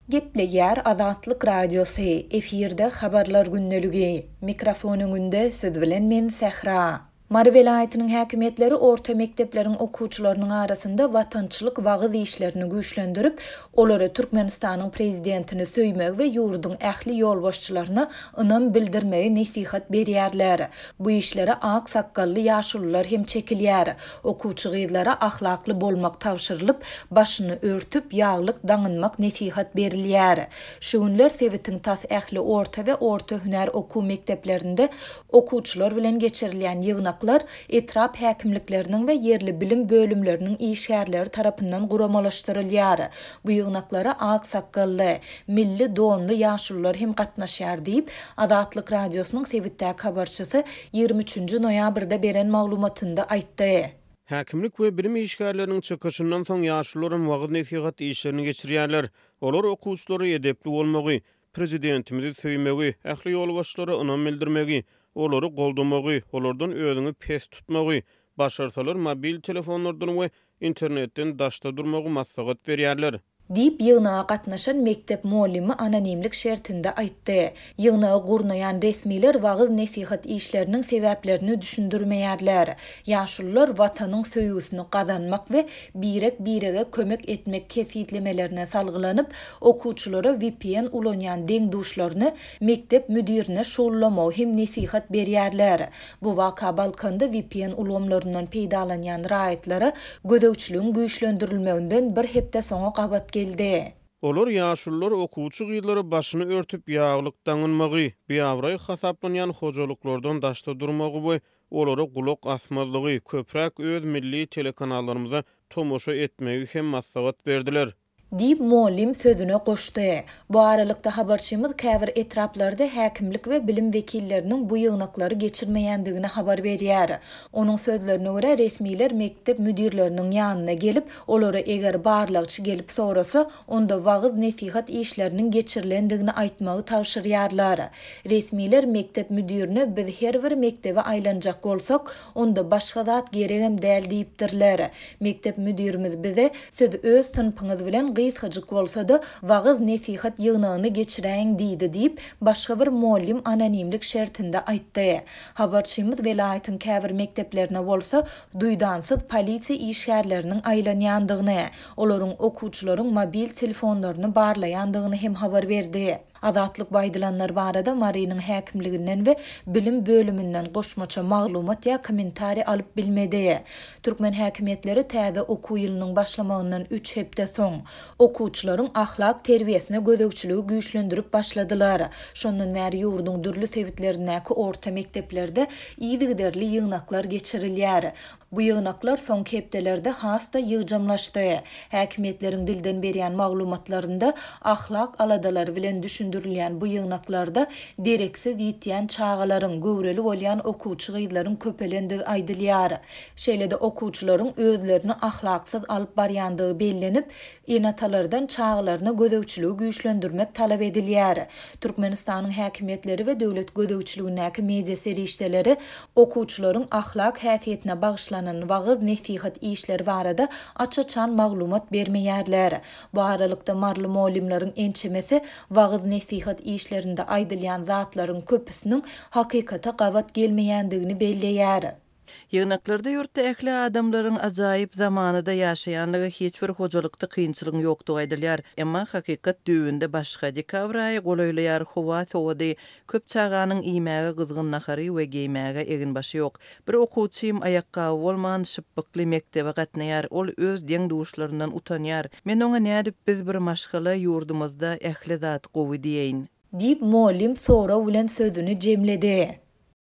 Gepleyer Azatlyk Radiosu efirde habarlar günneligi. Mikrofonunde siz bilen men Sehra. Mary welaýatynyň häkimetleri orta mektepleriň okuwçylarynyň arasynda watançylyk wagyz işlerini güýçlendirip, olary Türkmenistanyň prezidentini söýmek we ýurdun ähli ýolbaşçylaryna ynam bildirmegi nesihat berýärler. Bu işlere ak sakkally ýaşullar hem çekilýär. Okuwçy gyzlara ahlakly bolmak tawşyrylyp, başyny örtüp ýaglyk daňynmak nesihat berilýär. Şu günler Sewitiň tas ähli orta we orta hüner okuw mekdeplerinde okuwçylar bilen geçirilýän ýygnaklar etrap häkimlikleriniň we yerli bilim bölümleriniň işgärleri tarapyndan guramalaşdyrylýar. Bu ýygnaklara ak sakkally, milli donly ýaşullar hem gatnaşýar diýip Azatlyk Radiosynyň Sewitdäki habarçysy 23 noýabrda beren maglumatynda aýtdy. Häkimlik we bilim işgärleriniň çykyşyndan soň ýaşullaryň wagyz nesihat işlerini geçirýärler. Olar okuwçylary edepli bolmagy, prezidentimizi söýmegi, ähli ýolbaşçylary ynam bildirmegi, olary goldamagy, olardan özüňi pes tutmagy, başarsalar mobil telefonlardan we internetden daşda durmagy maslahat berýärler. Diýip ýygnaga gatnaşan mektep muallimi anonimlik şertinde aýtdy. Ýygnagy gurnaýan resmiler wagyz nesihat işleriniň sebäplerini düşündirmeýärler. Ýaşullar watanyň söýgüsini gazanmak we birege kömek etmek kesitlemelerine salgylanyp, okuwçylara VPN ulanýan deňduşlaryny mektep müdirine şollamagy hem nesihat berýärler. Bu waka Balkanda VPN ulamlaryndan peýdalanýan raýatlara gödöwçiligiň güýçlendirilmeginden bir hepde soňa gabat geldi. Olar ýaşullar okuwçy gyzlara başyny örtüp ýaglyk daňynmagy, biýawraý hasaplanýan hojalyklardan daşda durmagy we olara gulak asmazlygy, köpräk öz milli telekanallarymyza tomoşa etmegi hem maslahat berdiler. Diýip muallim sözüne goşdy. Bu aralykda habarçymyz käbir etraplarda häkimlik we bilim wekilleriniň bu ýygnaklary geçirmeýändigini habar berýär. Onuň sözlerine görä resmiler mektep müdirleriniň ýanyna gelip, olara eger barlagçy gelip sorasa, onda wagyz nesihat işleriniň geçirilendigini aýtmagy tawşyrýarlar. Resmiler mektep müdirine biz her bir mektebe aýlanjak bolsak, onda başga zat geregem däl diýipdirler. Mektep müdirimiz bize siz öz sınıfyňyz bilen gysgaçyk bolsa-da wagyz nesihat ýygnagyny geçiräň diýdi diýip başga bir muallim anonimlik şertinde aýtdy. Habarçymyz welaýatyň käbir mekteplerine bolsa duýdansyz polisiýa işgärleriniň aýlanýandygyny, olaryň okuwçylaryň mobil telefonlaryny barlaýandygyny hem habar berdi. Azatlyk baýdylanlar barada Marynyň häkimliginden we bilim bölümünden goşmaça maglumat ýa kommentari alyp bilmedi. Türkmen häkimetleri täze okuw ýylynyň başlamagyndan 3 hepde soň okuwçylaryň ahlak terbiýesine gödöwçiligi güýçlendirip başladylar. Şondan bäri ýurduň dürli sewitlerindäki orta mekteplerde ýygyderli ýygnaklar geçirilýär. Bu ýygnaklar soňky hepdelerde hasta ýygjamlaşdy. Häkimetleriň dilden berýän maglumatlarynda ahlak aladalary bilen düşündirilýän bu ýygnaklarda dereksiz ýitýän çağalaryň göwreli bolýan okuwçy gyzlaryň köpelendigi aýdylýar. Şeýle-de okuwçylaryň özlerini ahlaksyz alyp barýandygy bellenip, enatalardan çağalaryna gödöwçiligi güýçlendirmek talap edilýär. Türkmenistanyň häkimetleri we döwlet gödöwçiligindäki media serişdeleri okuwçylaryň ahlak häsiýetine bagşlanan wagyz nesihat işleri barada açaçan maglumat bermeýärler. Bu aralykda marly muallimleriň ençemesi wagyz nesihat işlerinde aýdylýan zatlaryň köpüsiniň hakykata gabat gelmeýändigini belleýär. Ýygnaklarda ýurtda ähli adamlaryň ajaýyp zamanyda ýaşaýanlygy hiç bir hojalykda kynçylygy ýokdugy aýdylýar. Emma hakykat düýünde başga dikawraý golaýlýar howa sowady köp çağanyň iýmäge gyzgynlary we geýmäge egin başy ýok. Bir okuwçym aýakka bolman şypbykly mektebe gatnaýar, ol öz deňduşlaryndan utanýar. Men oňa nädip biz bir maşgala ýurdumyzda ähli zat gowy diýeýin. Diýip muallim sora bilen sözüni jemledi.